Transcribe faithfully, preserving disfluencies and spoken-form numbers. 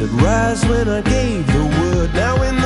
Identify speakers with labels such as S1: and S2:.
S1: said rise when I gave the word. Now in